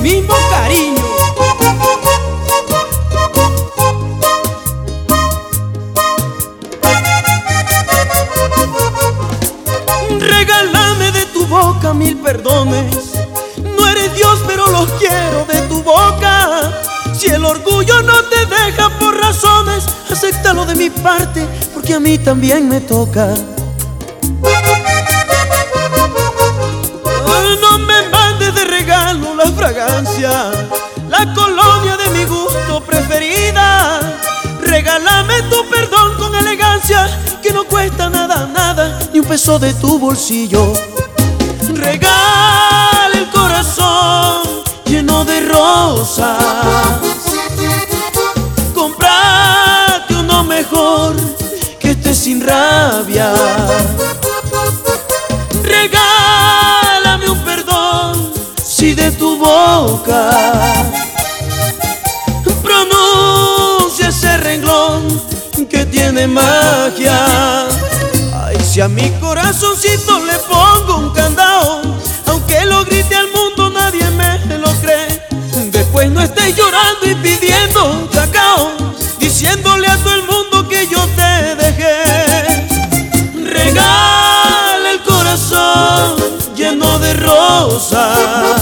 mismo cariño. Regálame de tu boca 1000 perdones. No eres Dios, pero los quiero de tu boca. Si el orgullo no te deja por razones, acéptalo de mi parte, porque a mí también me toca. No me mandes de regalo la fragancia, la colonia de mi gusto preferida. Regálame tu perdón con elegancia, que no cuesta nada, nada, ni un peso de tu bolsillo. Regala el corazón lleno de rosas. Comprate uno mejor que esté sin rabia. Regálame un perdón si de tu boca pronuncia ese renglón que tiene magia. Ay, si a mi corazoncito le pongo un candado, aunque lo grite al mundo nadie me lo cree. Después no estés llorando y pidiendo cacao, diciéndole a todo el mundo que yo te dejé. Regala el corazón lleno de rosas.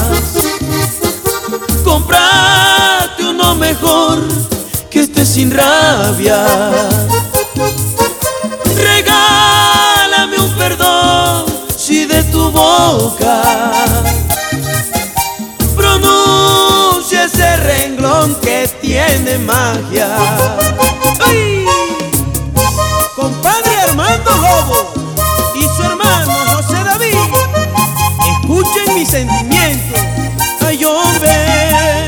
Comprate uno mejor que esté sin rabia. Regálame un perdón si de tu boca pronuncia ese renglón que tiene magia. ¡Ay! Compadre Armando Lobo y su hermano José David, escuchen mi sentimiento. Ay, hombre.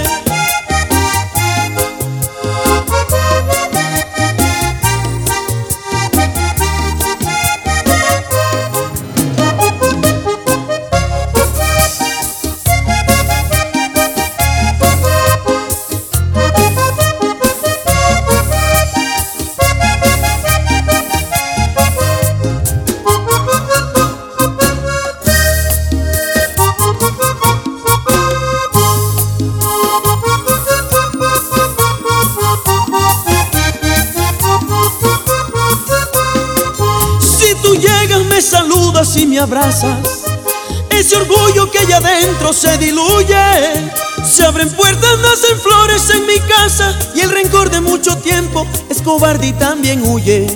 Me saludas y me abrazas, ese orgullo que allá adentro se diluye. Se abren puertas, nacen flores en mi casa, y el rencor de mucho tiempo es cobarde y también huye.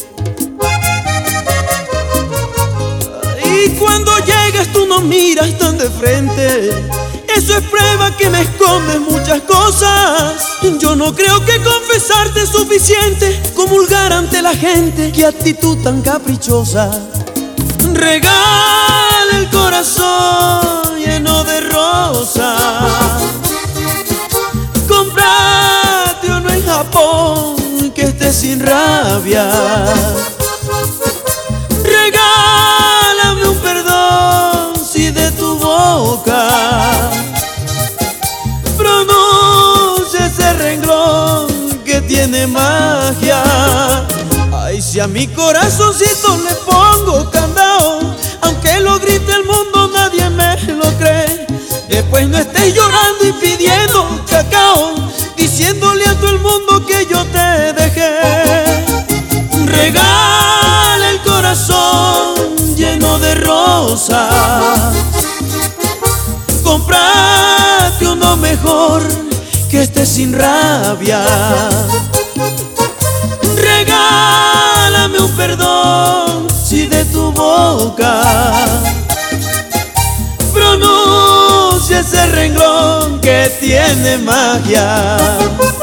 Y cuando llegas tú no miras tan de frente, eso es prueba que me escondes muchas cosas. Yo no creo que confesarte es suficiente, comulgar ante la gente, qué actitud tan caprichosa. Regala el corazón lleno de rosas. Comprate uno en Japón que esté sin rabia. Regálame un perdón si de tu boca pronuncia ese renglón que tiene magia. Ay, si a mi corazoncito le pongo candado, aunque lo grite el mundo nadie me lo cree. Después no estés llorando y pidiendo cacao, diciéndole a todo el mundo que yo te dejé. Regala el corazón lleno de rosas. Comprate uno mejor que esté sin rabia. Regálame un perdón si de tu boca pronuncia ese renglón que tiene magia.